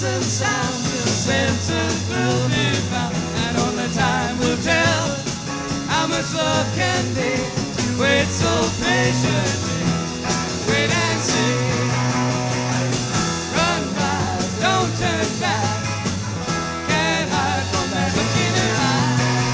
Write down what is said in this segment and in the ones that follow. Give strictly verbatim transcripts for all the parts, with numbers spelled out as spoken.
and sound, the senses will be found, and only time will tell how much love can be. Wait so patiently, wait and see. Run by, don't turn back, can't hide from that look in your eye.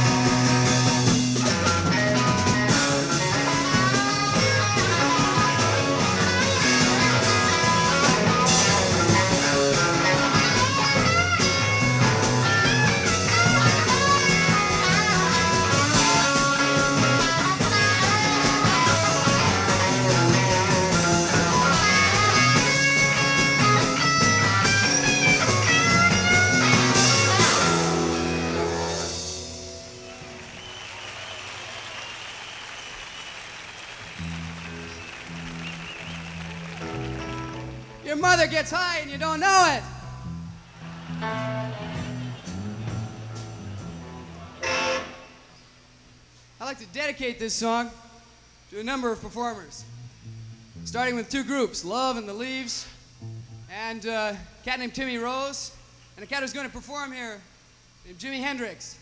Your mother gets high and you don't know it. I'd like to dedicate this song to a number of performers, starting with two groups, Love and the Leaves, and uh, a cat named Timmy Rose, and a cat who's going to perform here named Jimi Hendrix.